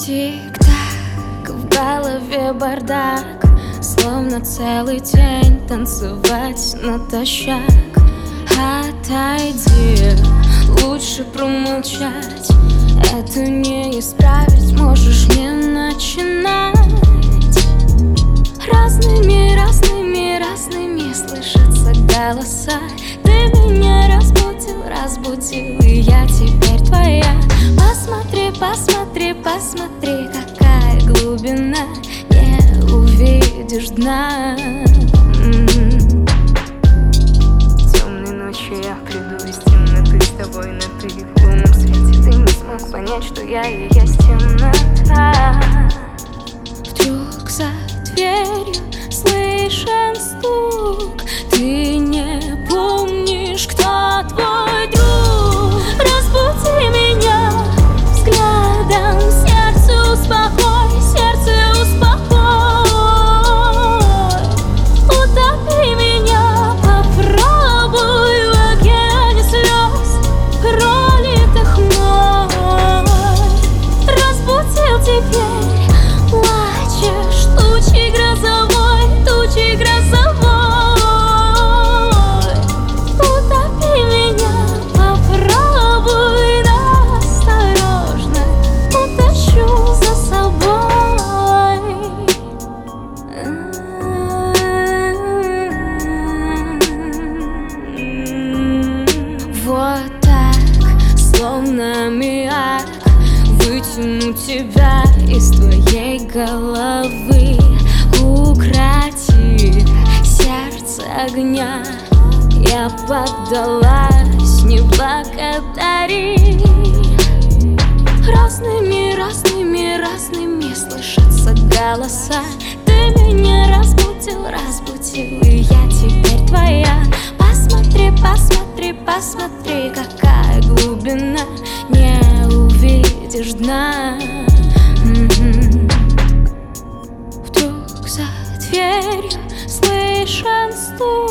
Тик-так, в голове бардак, словно целый день танцевать натощак. Отойди, лучше промолчать, это не исправить, можешь не начинать. Разными слышатся голоса. Ты меня разбудил, и я теперь твоя. Посмотри, какая глубина, не увидишь дна. Темной ночью я приду из темноты, с тобой на ты. В лунном свете ты не смог понять, что я и есть темнота. Вдруг за дверью слышен стук, ты не помнишь, кто твой друг. Разбуди меня взглядом, сердце успокой, утопи меня, попробуй в океане слез, пролитых мной. Разбудил теперь, плачешь, тучей грозовой. Утопи меня, попробуй, да осторожно утащу за собой. Вот так, словно аммиак, вытяну тебя из твоей головы. Укроти сердце огня, я поддалась, не благодари. Разными слышатся голоса. Ты меня разбудил, и я теперь твоя. Посмотри, какая глубина, не увидишь дна. Вдруг за дверью слышен стук,